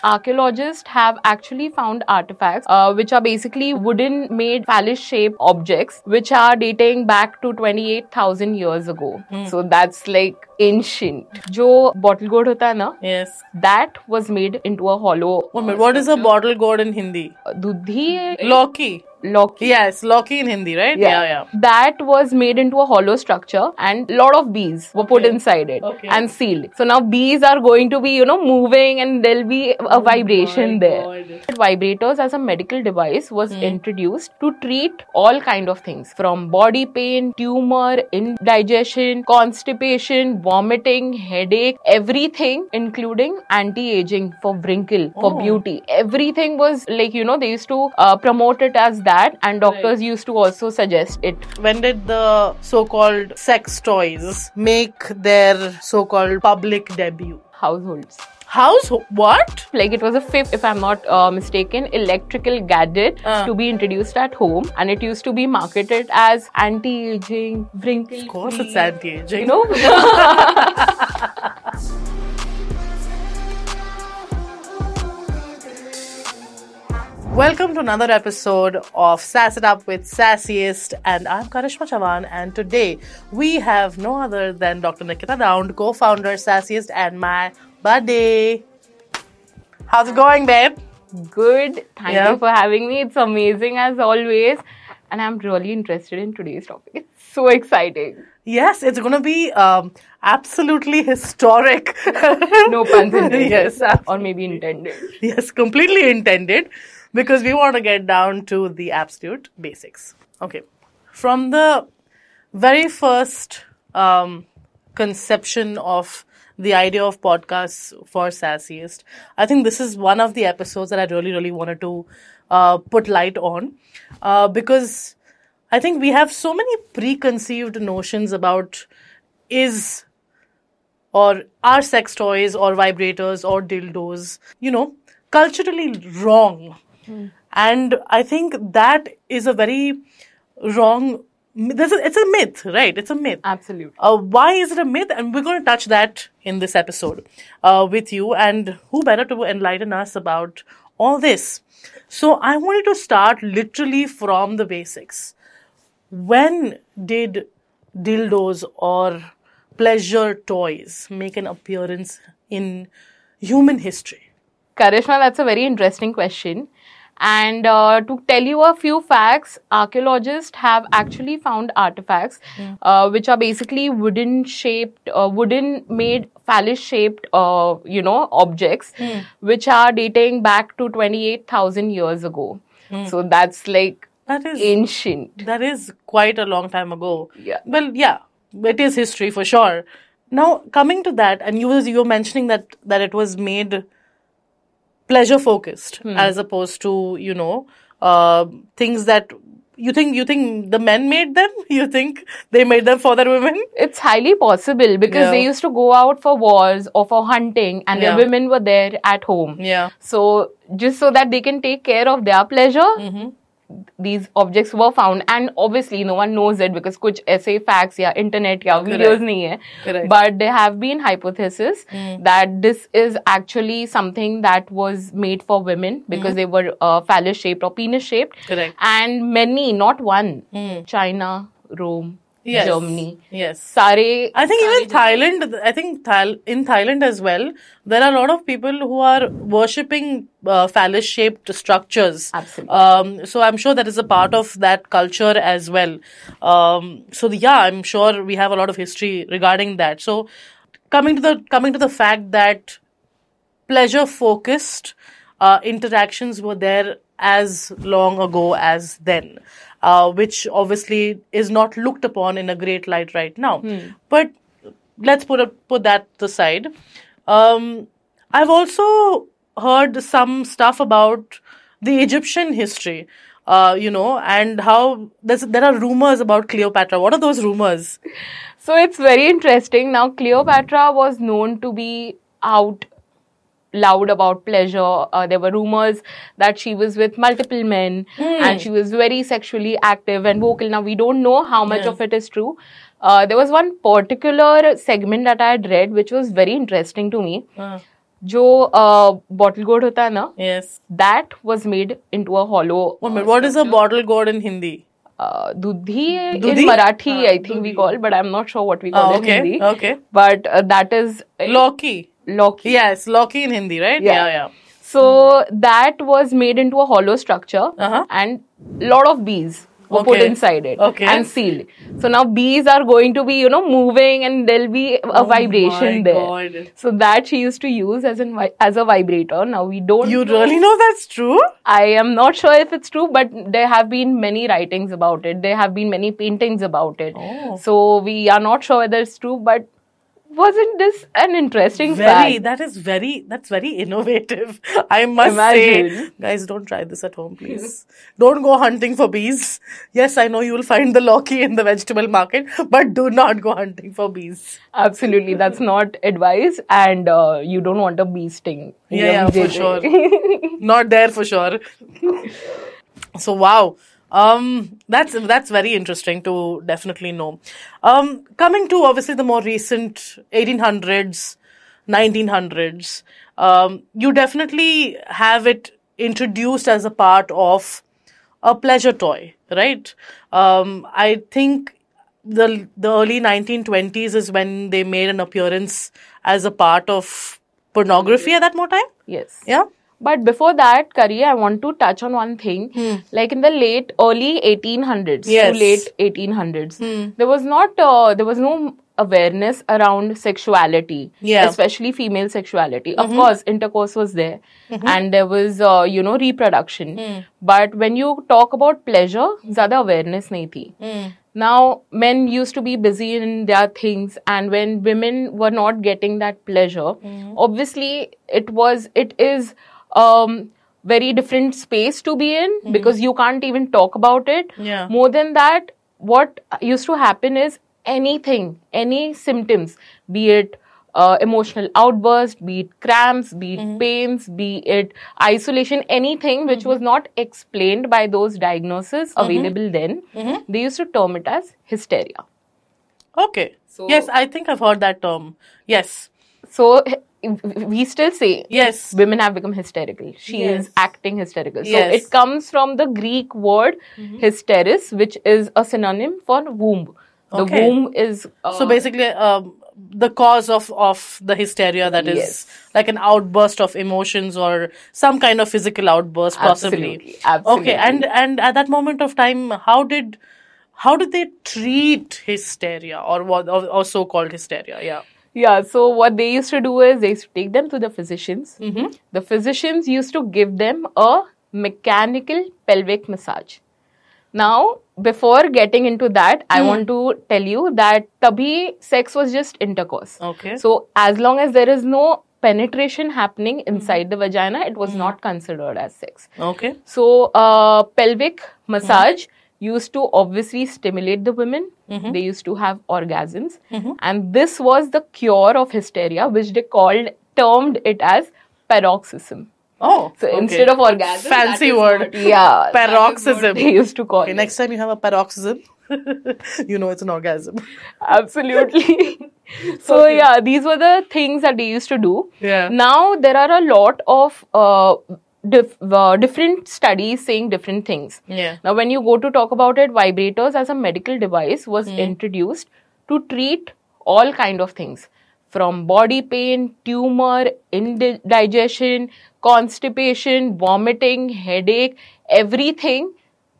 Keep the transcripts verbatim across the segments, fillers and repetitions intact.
archaeologists have actually found artifacts uh, which are basically wooden made phallus shaped objects which are dating back to twenty-eight thousand years ago. Mm. So that's like ancient. Jo bottle gourd hota hai na? Yes. That was made into a hollow. One minute, what is a bottle gourd in Hindi? Dudhi. Loki. Loki. Yes, Loki in Hindi, right? Yeah. yeah, yeah. That was made into a hollow structure and a lot of bees were put okay. inside it okay. and sealed. So now bees are going to be, you know, moving and there'll be a oh vibration there. God. Vibrators as a medical device was hmm. introduced to treat all kind of things from body pain, tumor, indigestion, constipation, vomiting, headache, everything including anti-aging for wrinkle, for oh. beauty. Everything was like, you know, they used to uh, promote it as that. That and doctors right. used to also suggest it. When did the so-called sex toys make their so-called public debut? Households. House? What? Like it was a fifth, if I'm not uh, mistaken, electrical gadget uh. to be introduced at home, and it used to be marketed as anti-aging, wrinkle. Of course, it's anti-aging. You know. Welcome to another episode of Sass It Up with Sassiest, and I'm Karishma Chavan, and today we have no other than Doctor Nikita Daund, co-founder, Sassiest, and my buddy. How's it going, babe? Good. Thank yeah. you for having me. It's amazing as always, and I'm really interested in today's topic. It's so exciting. Yes, it's going to be um, absolutely historic. No puns intended. Yes. Or maybe intended. Yes, completely intended. Because we want to get down to the absolute basics. Okay. From the very first um, conception of the idea of podcasts for Sassiest, I think this is one of the episodes that I really, really wanted to uh, put light on. Uh, because I think we have so many preconceived notions about is or are sex toys or vibrators or dildos, you know, culturally wrong. Hmm. And I think that is a very wrong, it's a myth, right? It's a myth. Absolutely. Uh, why is it a myth? And we're going to touch that in this episode uh, with you. And who better to enlighten us about all this? So I wanted to start literally from the basics. When did dildos or pleasure toys make an appearance in human history? Karishma, that's a very interesting question. And uh, to tell you a few facts, archaeologists have actually found artifacts mm. uh, which are basically wooden shaped, uh, wooden made phallus shaped, uh, you know, objects mm. which are dating back to twenty-eight thousand years ago. Mm. So that's like that is, ancient. That is quite a long time ago. Yeah. Well, yeah, it is history for sure. Now, coming to that, and you was you were mentioning that that it was made pleasure focused hmm. as opposed to, you know, uh, things that you think you think the men made them? You think they made them for their women? It's highly possible because yeah. they used to go out for wars or for hunting and yeah. their women were there at home. Yeah. So just so that they can take care of their pleasure, mm-hmm. these objects were found, and obviously no one knows it because kuch aise facts ya internet ya videos nahi hai. Correct. But there have been hypotheses mm. that this is actually something that was made for women because mm. they were uh, phallus shaped or penis shaped. Correct. And many, not one, mm. China, Rome, yes. Germany. Yes. Sare, I think sare even Thailand, I think Thai, in Thailand as well, there are a lot of people who are worshipping uh, phallus-shaped structures. Absolutely. Um, so I'm sure that is a part of that culture as well. Um, so the, yeah, I'm sure we have a lot of history regarding that. So coming to the coming to the fact that pleasure-focused uh, interactions were there as long ago as then. Uh, which obviously is not looked upon in a great light right now. Hmm. But let's put a, put that aside. Um, I've also heard some stuff about the Egyptian history, uh, you know, and how there's, there are rumors about Cleopatra. What are those rumors? So it's very interesting. Now, Cleopatra was known to be out loud about pleasure. Uh, there were rumors that she was with multiple men mm. and she was very sexually active and vocal. Now, we don't know how much yeah. of it is true. Uh, there was one particular segment that I had read which was very interesting to me. Uh. जो bottle gourd होता है ना, Yes. that was made into a hollow. One minute. What is a bottle gourd in Hindi? Uh, Dudhi in Dudhi? Marathi, Ah, I think we call, but I'm not sure what we call Ah, in okay, Hindi. okay. But uh, that is Lauki. Lauki. Yes, Lauki in Hindi, right? Yeah. Yeah, yeah. So that was made into a hollow structure, Uh-huh. and lot of bees were put Okay. inside it Okay. and sealed. So now bees are going to be, you know, moving, and there'll be a Oh vibration my there. God. So that she used to use as an vi- as a vibrator. Now we don't. You know. really know that's true? I am not sure if it's true, but there have been many writings about it. There have been many paintings about it. Oh. So we are not sure whether it's true, but wasn't this an interesting Very, fact? that is very, that's very innovative. I must Imagine. say, guys, don't try this at home, please. Don't go hunting for bees. Yes, I know you will find the Lauki in the vegetable market, but do not go hunting for bees. Absolutely, that's not advice, and uh, you don't want a bee sting. in Yeah, your yeah, for V J J. sure. Not there for sure. So wow. Um, that's that's very interesting to definitely know. Um, coming to obviously the more recent eighteen hundreds, nineteen hundreds, um, you definitely have it introduced as a part of a pleasure toy, right? Um, I think the the early nineteen twenties is when they made an appearance as a part of pornography at that more time. Yes. Yeah. But before that, Kari, I want to touch on one thing. Like in the late, early eighteen hundreds Yes. to late eighteen hundreds, there was not, uh, there was no awareness around sexuality, Yeah. especially female sexuality. Of course, intercourse was there, and there was, uh, you know, reproduction. But when you talk about pleasure, zyada awareness nahi thi. Now, men used to be busy in their things, and when women were not getting that pleasure, obviously it was, it is um very different space to be in because you can't even talk about it. Yeah. More than that, what used to happen is anything, any symptoms, be it uh, emotional outburst, be it cramps, be it pains, be it isolation, anything which was not explained by those diagnoses available then, they used to term it as hysteria. Okay. So- yes, I think I've heard that term. Yes. So h- we still say Yes. women have become hysterical. She Yes. is acting hysterical. So Yes. it comes from the Greek word hysteris, which is a synonym for womb. The Okay. womb is uh, So basically, um, the cause of, of the hysteria that is Yes. like an outburst of emotions or some kind of physical outburst, possibly. Absolutely, absolutely. Okay, and and at that moment of time, how did how did they treat hysteria or what or, or so-called hysteria? Yeah. Yeah, so what they used to do is they used to take them to the physicians. The physicians used to give them a mechanical pelvic massage. Now, before getting into that, I want to tell you that tabhi sex was just intercourse. Okay. So, as long as there is no penetration happening inside the vagina, it was not considered as sex. Okay. So, uh, pelvic massage used to obviously stimulate the women. They used to have orgasms. And this was the cure of hysteria, which they called, termed it as paroxysm. Oh. So, okay. instead of orgasm, Fancy that is word. what- yeah. that is what Paroxysm. They used to call Okay, it. next time you have a paroxysm, you know it's an orgasm. Absolutely. So, yeah, these were the things that they used to do. Yeah. Now, there are a lot of uh, dif- uh, different studies saying different things. Yeah. Now, when you go to talk about it, vibrators as a medical device was introduced to treat all kind of things, from body pain, tumor, indigestion, constipation, vomiting, headache, everything,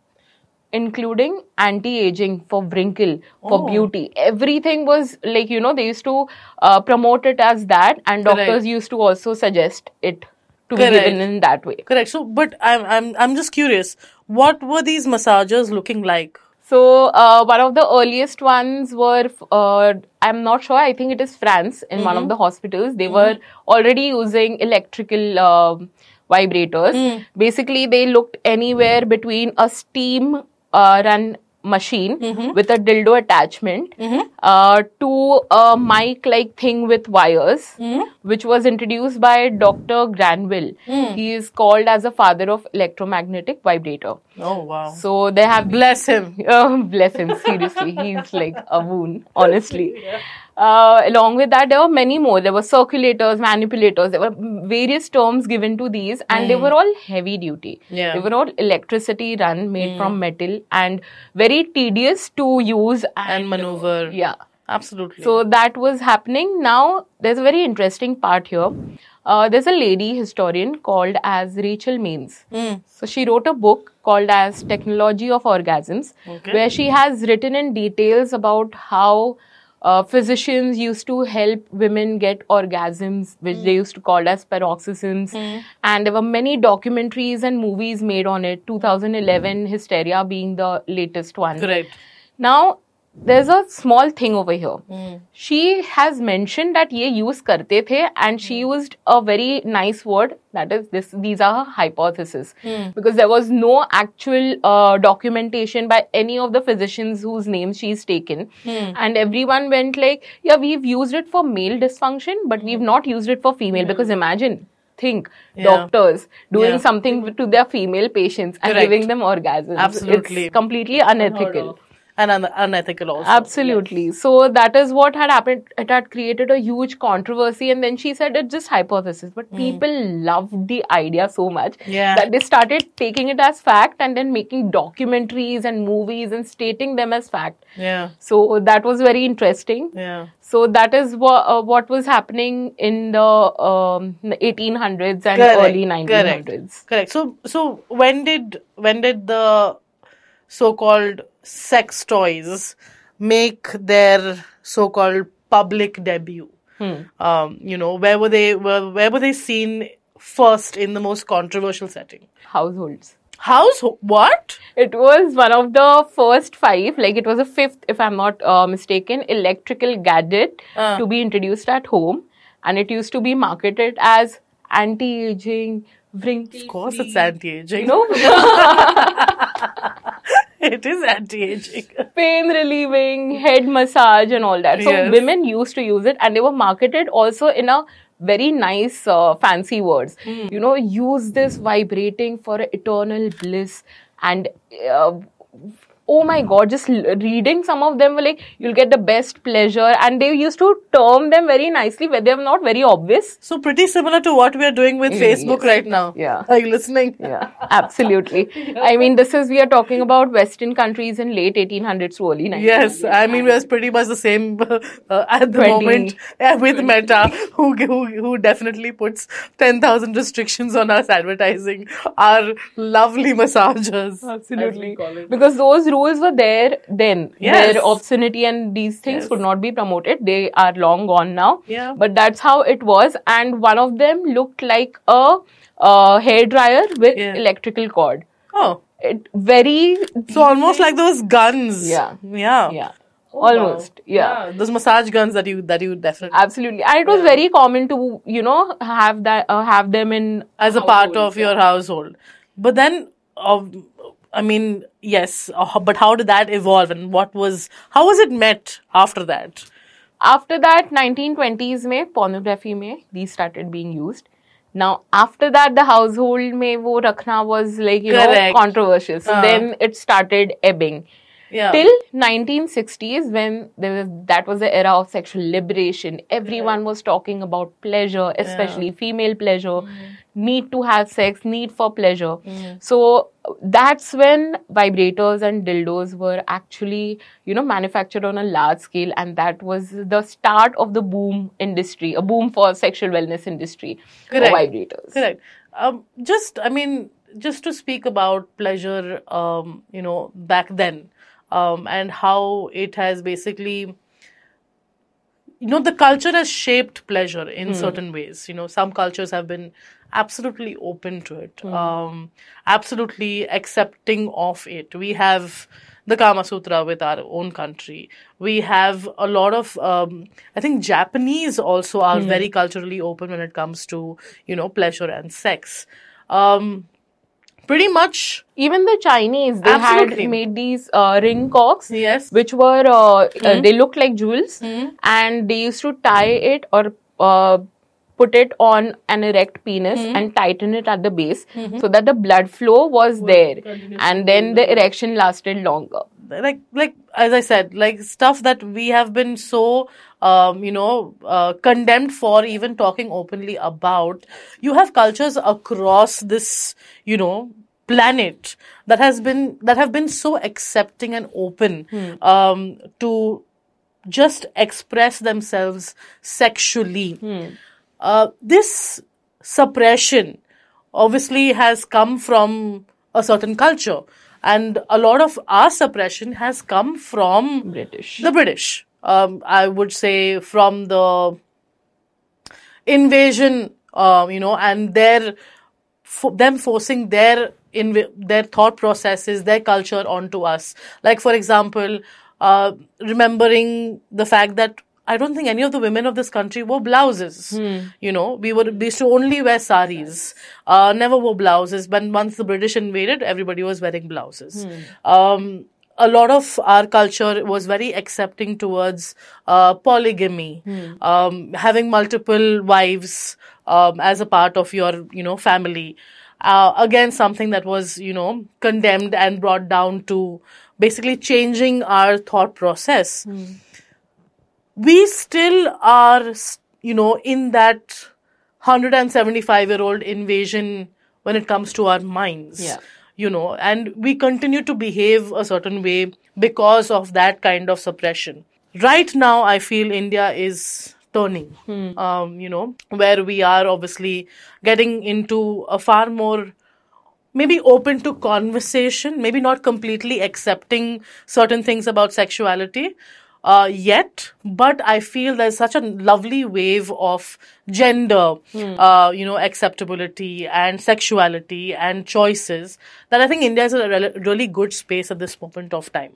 including anti-aging, for wrinkle, for Oh. beauty. Everything was like, you know, they used to uh, promote it as that, and doctors Correct. used to also suggest it to Correct. be given in that way. Correct. So, but I'm I'm I'm just curious. What were these massagers looking like? So, uh, one of the earliest ones were, uh, I'm not sure, I think it is France, in one of the hospitals. They were already using electrical uh, vibrators. Basically, they looked anywhere between a steam uh, run machine with a dildo attachment uh, to a mic-like thing with wires, which was introduced by Doctor Granville. He is called as a father of electromagnetic vibrator. Oh wow! So they have Bless him. uh, bless him, seriously. He's like a wound, honestly. Uh, along with that, there were many more. There were circulators, manipulators. There were various terms given to these, and they were all heavy duty. Yeah. They were all electricity run, made from metal, and very tedious to use and, And maneuver. Yeah. Absolutely. So that was happening. Now, there's a very interesting part here. Uh, there's a lady historian called as Rachel Maines. So she wrote a book called as Technology of Orgasms, Okay. where she has written in details about how uh, physicians used to help women get orgasms, which they used to call as paroxysms. And there were many documentaries and movies made on it. two thousand eleven Hysteria being the latest one. Correct. Now, there's a small thing over here. She has mentioned that ye use karte the, and she used a very nice word, that is this. These are her hypotheses, because there was no actual uh, documentation by any of the physicians whose names she's taken, and everyone went like, yeah, we've used it for male dysfunction, but we've not used it for female, because imagine. Think Yeah. doctors doing Yeah. something to their female patients and Correct. giving them orgasms. Absolutely. It's completely unethical. And un- unethical also. Absolutely. So that is what had happened. It had created a huge controversy, and then she said it's just hypothesis. But people loved the idea so much Yeah. that they started taking it as fact and then making documentaries and movies and stating them as fact. Yeah. So that was very interesting. Yeah. So that is what uh, what was happening in the um, eighteen hundreds and Correct. early nineteen hundreds. Correct. Correct. So, so when did when did the so-called sex toys make their so-called public debut? Um, you know, where were they? Where, where were they seen first in the most controversial setting? Households. House? What? It was one of the first five, like it was a fifth, if I'm not uh, mistaken, electrical gadget Uh. to be introduced at home. And it used to be marketed as anti-aging, wrinkle. Of course, it's anti-aging. No, It is anti-aging. pain relieving, head massage and all that. So Yes. women used to use it, and they were marketed also in a very nice uh, fancy words. You know, use this vibrating for eternal bliss. And uh, oh my God, just l- reading some of them were like, you'll get the best pleasure. And they used to term them very nicely where they're not very obvious. So pretty similar to what we are doing with Facebook yes. right now. Yeah. Are you listening? Yeah, absolutely. I mean, this is, we are talking about Western countries in late eighteen hundreds to early nineteen hundreds. Yes, I mean we're pretty much the same uh, at the twenty moment uh, with Meta, who, who who definitely puts ten thousand restrictions on us advertising our lovely massagers. as we call it. Because those rules were there then. Yes. Where obscenity and these things Yes. could not be promoted. They are long gone now. Yeah. But that's how it was. And one of them looked like a uh, hair dryer with Yeah. electrical cord. Oh, It very so almost like those guns. Yeah. yeah, yeah, Oh, almost wow. yeah. Those massage guns that you that you definitely Absolutely, and it was very common to you know have that uh, have them in as a part of your household. But then, uh, I mean, yes, uh, but how did that evolve, and what was how was it met after that? After that, nineteen twenties में pornography में these started being used. Now, after that, the household में वो रखना was like, you Correct. know, controversial. So Uh. then it started ebbing. Yeah. Till nineteen sixties, when there was, that was the era of sexual liberation. Everyone was talking about pleasure, especially female pleasure, need to have sex, need for pleasure. So that's when vibrators and dildos were actually, you know, manufactured on a large scale, and that was the start of the boom industry, a boom for sexual wellness industry. Correct. For vibrators. Correct. Um, just, I mean, just to speak about pleasure, um, you know, back then, um, and how it has basically, you know, the culture has shaped pleasure in certain ways. You know, some cultures have been absolutely open to it, um, absolutely accepting of it. We have the Kama Sutra with our own country. We have a lot of, um, I think Japanese also are very culturally open when it comes to, you know, pleasure and sex. Um, pretty much, Even the Chinese, they Absolutely. had made these uh, ring cocks, yes. which were, uh, uh, they looked like jewels, and they used to tie it or uh, put it on an erect penis and tighten it at the base so that the blood flow was there, and then the erection lasted longer. like like as I said, like stuff that we have been so um, you know uh, condemned for even talking openly about. You have cultures across this, you know, planet that has been that have been so accepting and open um, to just express themselves sexually. Uh, this suppression obviously has come from a certain culture, and a lot of our suppression has come from British. the British. Um, I would say from the invasion, uh, you know, and their for them forcing their in their thought processes, their culture onto us. Like, for example, uh, remembering the fact that I don't think any of the women of this country wore blouses. You know, we were we used to only wear saris, uh, never wore blouses. But once the British invaded, everybody was wearing blouses. Um, a lot of our culture was very accepting towards uh, polygamy, um, having multiple wives um, as a part of your, you know, family. Uh, again, something that was, you know, condemned and brought down to basically changing our thought process. We still are, you know, in that one hundred seventy-five year old invasion when it comes to our minds. Yeah. You know, and we continue to behave a certain way because of that kind of suppression. Right now, I feel India is turning, um, you know, where we are obviously getting into a far more maybe open to conversation, maybe not completely accepting certain things about sexuality uh, yet, but I feel there's such a lovely wave of gender, uh, you know, acceptability and sexuality and choices that I think India is a re- really good space at this moment of time.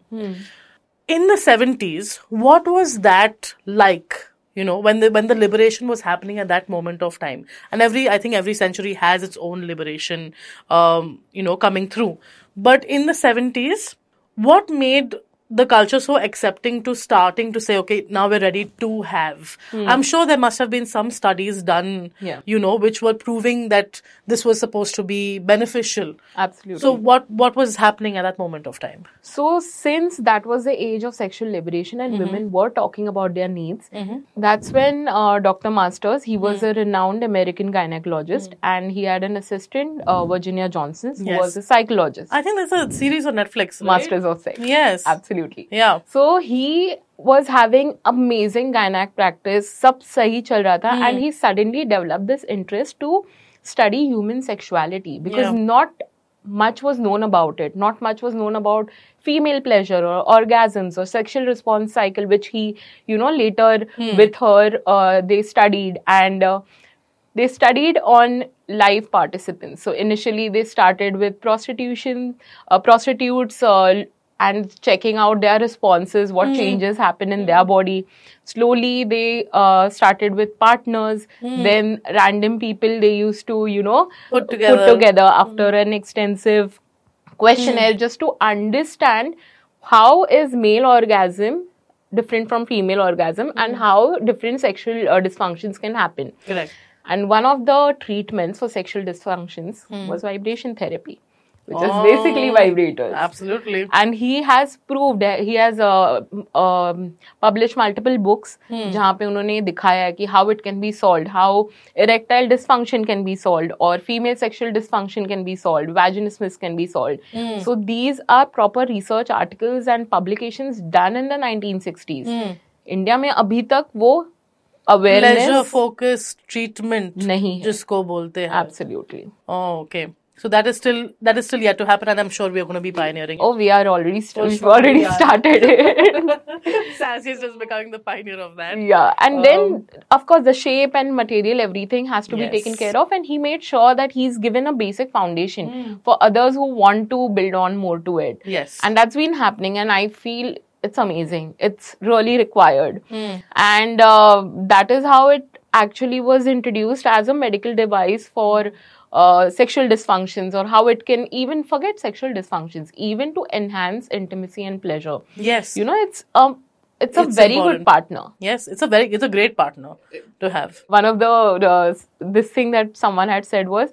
In the seventies, what was that like? You know, when the when the liberation was happening at that moment of time, and every I think every century has its own liberation, um, you know, coming through. But in the seventies, what made the culture so accepting to starting to say, okay, now we're ready to have? I'm sure there must have been some studies done, Yeah. you know, which were proving that this was supposed to be beneficial. Absolutely. So what what was happening at that moment of time? So, since that was the age of sexual liberation and women were talking about their needs, that's when uh, Doctor Masters, he was a renowned American gynecologist, and he had an assistant, uh, Virginia Johnson, who Yes. was a psychologist. I think there's a series on Netflix, right? Masters of Sex. Yes. Absolutely. Yeah. So he was having amazing gynac practice, sab sahi chal raha tha, and he suddenly developed this interest to study human sexuality because Yeah. not much was known about it. Not much was known about female pleasure or orgasms or sexual response cycle, which he, you know, later with her, uh, they studied and uh, they studied on live participants. So initially they started with prostitution, uh, prostitutes, uh, and checking out their responses, what changes happen in their body. Slowly, they uh, started with partners. Then random people they used to, you know, Put together. put together after an extensive questionnaire just to understand how is male orgasm different from female orgasm and how different sexual uh, dysfunctions can happen. Correct. And one of the treatments for sexual dysfunctions was vibration therapy, which is Oh, basically vibrators. Absolutely. And he has proved, he has uh, um, published multiple books जहाँ पे उन्होंने दिखाया है कि how it can be solved, how erectile dysfunction can be solved, or female sexual dysfunction can be solved, vaginismus can be solved. So these are proper research articles and publications done in the nineteen sixties. India में अभी तक वो Pleasure awareness focused treatment नहीं है. जिसको बोलते हैं. Absolutely. Oh, okay. So that is still that is still yet to happen, and I'm sure we are going to be pioneering. Oh, we are already, st- For we've sure already we are. started it. Sassy is just becoming the pioneer of that. Yeah, and Um, then of course the shape and material, everything has to Yes. be taken care of, and he made sure that he's given a basic foundation for others who want to build on more to it. Yes. And that's been happening, and I feel it's amazing. It's really required, and uh, that is how it actually was introduced as a medical device for uh, sexual dysfunctions, or how it can even forget sexual dysfunctions, even to enhance intimacy and pleasure. Yes. You know, it's um, it's a It's very important. good partner. Yes, it's a very it's a great partner to have. One of the uh, this thing that someone had said was,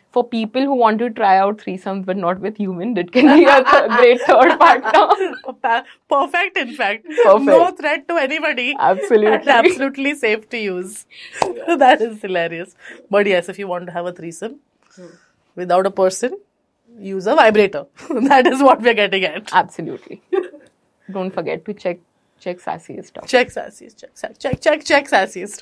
for people who want to try out threesomes but not with human, it can be a th- great third partner. Perfect, in fact. Perfect. No threat to anybody. Absolutely. And absolutely safe to use. That is hilarious. But yes, if you want to have a threesome without a person, use a vibrator. That is what we're getting at. Absolutely. Don't forget to check check Sassiest stuff. Check Sassiest. Check, check, check, check Sassiest.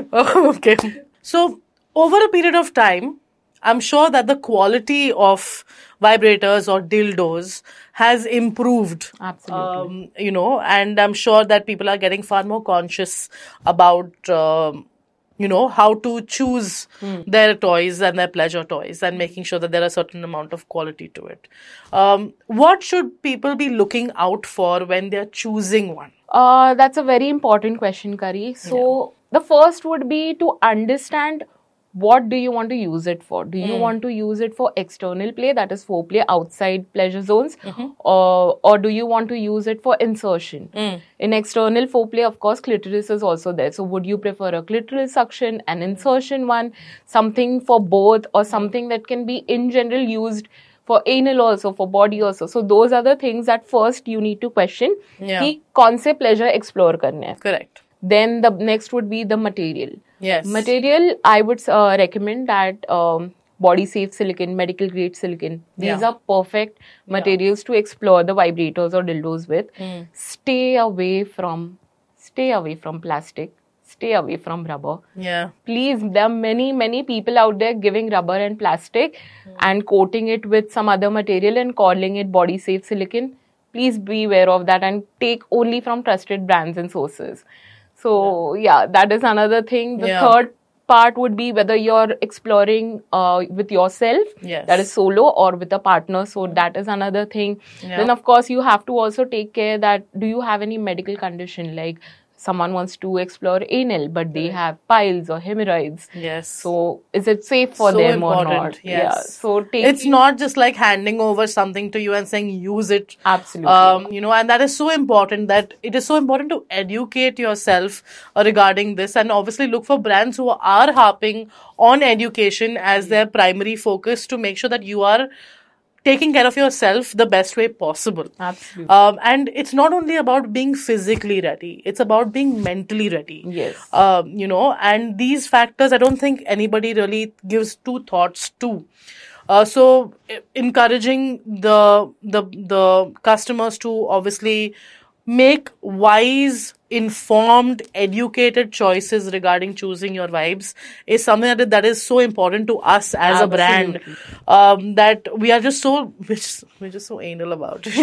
Okay. So, over a period of time, I'm sure that the quality of vibrators or dildos has improved. Absolutely. Um, you know, and I'm sure that people are getting far more conscious about, um, you know, how to choose Hmm. their toys and their pleasure toys and making sure that there are a certain amount of quality to it. Um, what should people be looking out for when they're choosing one? Uh, that's a very important question, Kari. So, the first would be to understand what do you want to use it for. Do you want to use it for external play, that is foreplay outside pleasure zones, or, or do you want to use it for insertion? In external foreplay, of course, clitoris is also there. So, would you prefer a clitoral suction, an insertion one, something for both, or something that can be in general used for anal also, for body also? So those are the things that first you need to question. Yeah. कि कौन से pleasure explore करने हैं. Correct. Then the next would be the material. Yes. Material, I would uh, recommend that um, body safe silicone, medical grade silicone. These Yeah. are perfect materials to explore the vibrators or dildos with. Stay away from, stay away from plastic. Stay away from rubber. Yeah. Please, there are many, many people out there giving rubber and plastic and coating it with some other material and calling it body safe silicone. Please be aware of that and take only from trusted brands and sources. So, yeah, that is another thing. The Yeah. third part would be whether you're exploring uh, with yourself, Yes. that is solo, or with a partner. So, that is another thing. Yeah. Then, of course, you have to also take care that do you have any medical condition, like someone wants to explore anal, but they have piles or hemorrhoids. Yes. So, is it safe for So them or important, not? yes. Yeah. So, take It's not just like handing over something to you and saying use it. Absolutely. Um, you know, and that is so important, that it is so important to educate yourself uh, regarding this, and obviously look for brands who are harping on education as their primary focus to make sure that you are taking care of yourself the best way possible. Absolutely. Um, and it's not only about being physically ready, it's about being mentally ready. Yes. Um, you know, and these factors I don't think anybody really gives two thoughts to. Uh, so e- encouraging the the the customers to obviously make wise, informed, educated choices regarding choosing your vibes is something that, that is so important to us as a brand. Absolutely. Um, that we are just so we're just, we're just so anal about it.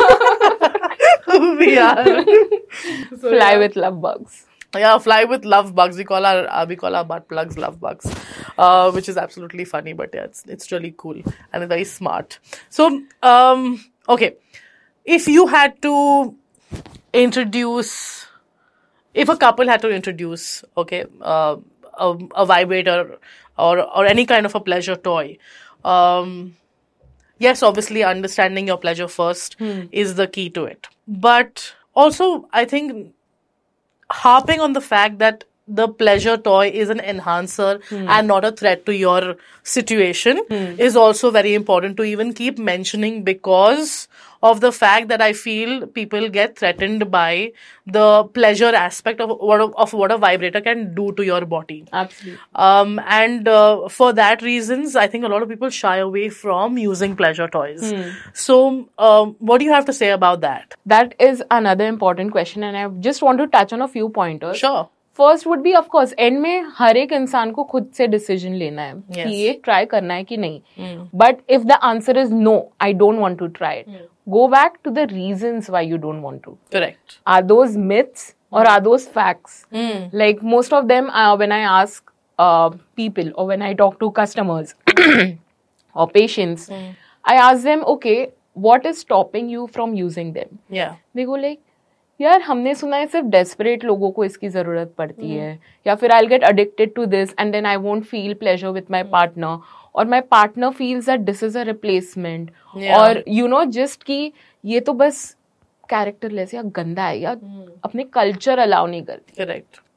We are. So, Fly yeah. with love bugs. Yeah, fly with love bugs. We call our uh, we call our butt plugs love bugs, uh, which is absolutely funny. But yeah, it's it's really cool and very smart. So, um, okay, if you had to introduce, if a couple had to introduce, okay, uh, a, a vibrator or or any kind of a pleasure toy, um, yes, obviously understanding your pleasure first is the key to it. But also, I think harping on the fact that the pleasure toy is an enhancer and not a threat to your situation is also very important to even keep mentioning, because of the fact that I feel people get threatened by the pleasure aspect of what of what a vibrator can do to your body. Absolutely. Um, and uh, for that reasons, I think a lot of people shy away from using pleasure toys. So, um, what do you have to say about that? That is another important question, and I just want to touch on a few pointers. Sure. First would be of course and में हर एक इंसान को खुद से decision लेना है Yes. कि ये ट्राई करना है कि नहीं. But if the answer is no, I don't want to try it, go back to the reasons why you don't want to. Correct. Are those myths or are those facts? Like most of them, uh, when I ask uh, people or when I talk to customers or patients, I ask them, okay, what is stopping you from using them? Yeah. They go like, यार हमने सुना है सिर्फ desperate लोगों को इसकी जरूरत पड़ती है, या फिर I get addicted to this and then I won't feel pleasure with my partner, और my partner feels that this is a replacement, और यू नो जस्ट कि ये तो बस कैरेक्टरलेस या गंदा है या अपने कल्चर अलाउ नहीं करती. Correct.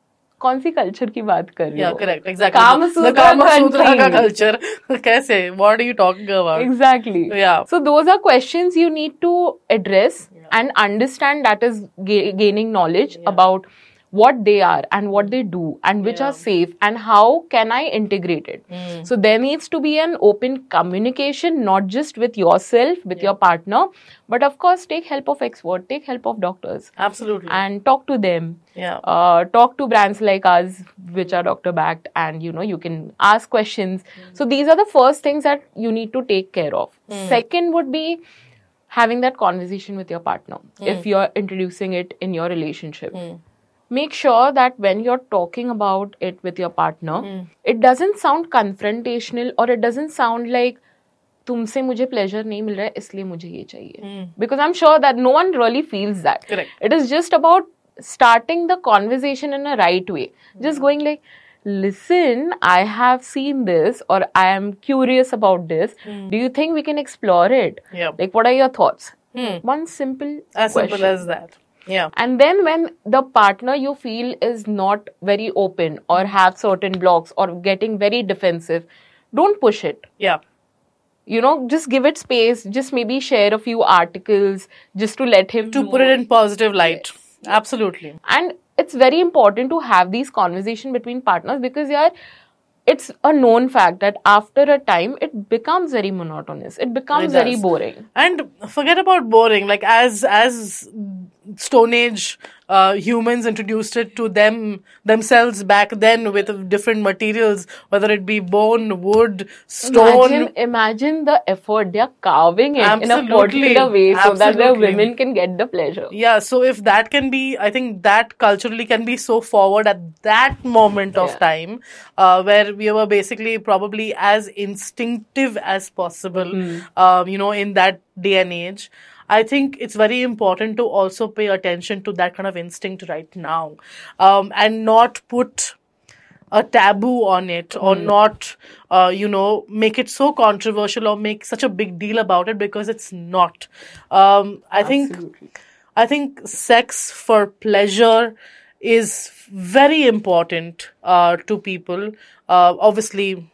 कौन सी कल्चर की बात कर रही हो? Yeah, correct, exactly. Kamasutra the Kamasutra country. का culture. कैसे? What are you talking about? Exactly. Yeah. So those are questions you need to address yeah. and understand. That is ga- gaining knowledge yeah. about what they are and what they do and which yeah. are safe and how can I integrate it. Mm. So there needs to be an open communication, not just with yourself, with yeah. your partner, but of course take help of experts, take help of doctors. Absolutely. And talk to them. Yeah. Uh, talk to brands like us, which are doctor backed, and you know, you can ask questions. Mm. So these are the first things that you need to take care of. Mm. Second would be having that conversation with your partner mm. if you're introducing it in your relationship. Mm. Make sure that when you're talking about it with your partner, mm. it doesn't sound confrontational or it doesn't sound like तुमसे मुझे pleasure नहीं मिल रहा है इसलिए मुझे ये चाहिए. Mm. Because I'm sure that no one really feels that. Correct. It is just about starting the conversation in a right way. Mm. Just going like, listen, I have seen this or I am curious about this. Mm. Do you think we can explore it? Yeah. Like, what are your thoughts? Mm. One simple As question. simple as that. Yeah. And then when the partner you feel is not very open or have certain blocks or getting very defensive, don't push it. Yeah. You know, just give it space. Just maybe share a few articles just to let him To know. put it in positive light. Yes. Absolutely. And it's very important to have these conversations between partners because, yeah, it's a known fact that after a time, it becomes very monotonous. It becomes it very boring. And forget about boring. Like as as Stone Age uh, humans introduced it to them themselves back then with different materials, whether it be bone, wood, stone. Imagine, imagine the effort they are carving it Absolutely. in a particular way so Absolutely. that the women can get the pleasure. Yeah, so if that can be, I think that culturally can be so forward at that moment of yeah. time, uh, where we were basically probably as instinctive as possible, mm. um, you know, in that day and age. I think it's very important to also pay attention to that kind of instinct right now, um, and not put a taboo on it or mm. not, uh, you know, make it so controversial or make such a big deal about it because it's not. Um, I Absolutely. think, I think sex for pleasure is very important uh, to people. Uh, obviously,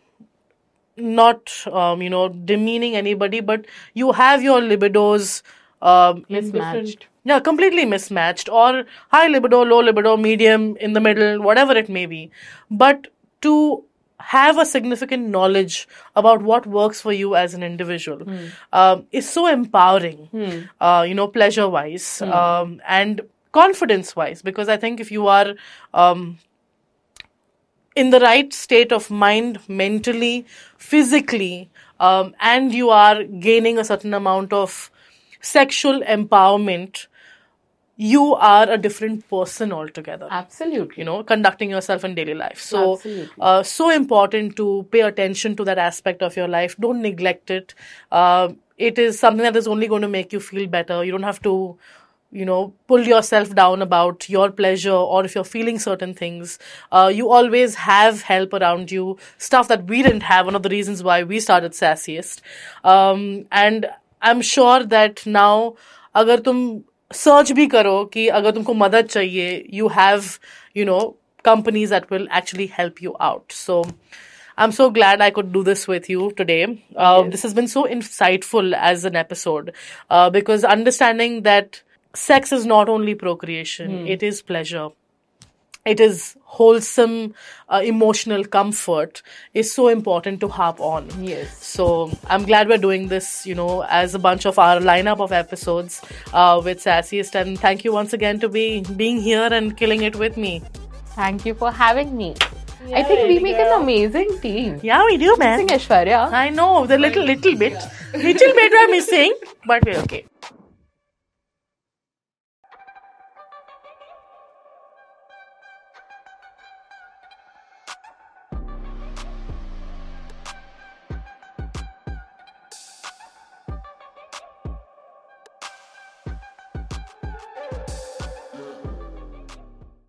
not, um, you know, demeaning anybody, but you have your libidos um, mismatched. Yeah, completely mismatched, or high libido, low libido, medium, in the middle, whatever it may be. But to have a significant knowledge about what works for you as an individual mm. um, is so empowering, mm. uh, you know, pleasure-wise mm. um, and confidence-wise. Because I think if you are um, in the right state of mind, mentally, physically, um, and you are gaining a certain amount of sexual empowerment, you are a different person altogether. Absolutely. You know, conducting yourself in daily life. So, uh, so important to pay attention to that aspect of your life. Don't neglect it. Uh, it is something that is only going to make you feel better. You don't have to, you know, pull yourself down about your pleasure or if you're feeling certain things. Uh, you always have help around you. Stuff that we didn't have. One of the reasons why we started Sassiest. Um, and I'm sure that now, अगर तुम search भी करो कि अगर तुमको मदद चाहिए, you have, you know, companies that will actually help you out. So, I'm so glad I could do this with you today. Uh, yes. This has been so insightful as an episode uh, because understanding that sex is not only procreation, mm. it is pleasure. It is wholesome, uh, emotional comfort is so important to harp on. Yes. So I'm glad we're doing this, you know, as a bunch of our lineup of episodes uh, with Sassiest. And thank you once again to be being here and killing it with me. Thank you for having me. Yeah, I think we make girl. an amazing team. Yeah, we do, man. Missing Aishwarya. I know, the little, little bit. Little bit we're missing, but we're okay.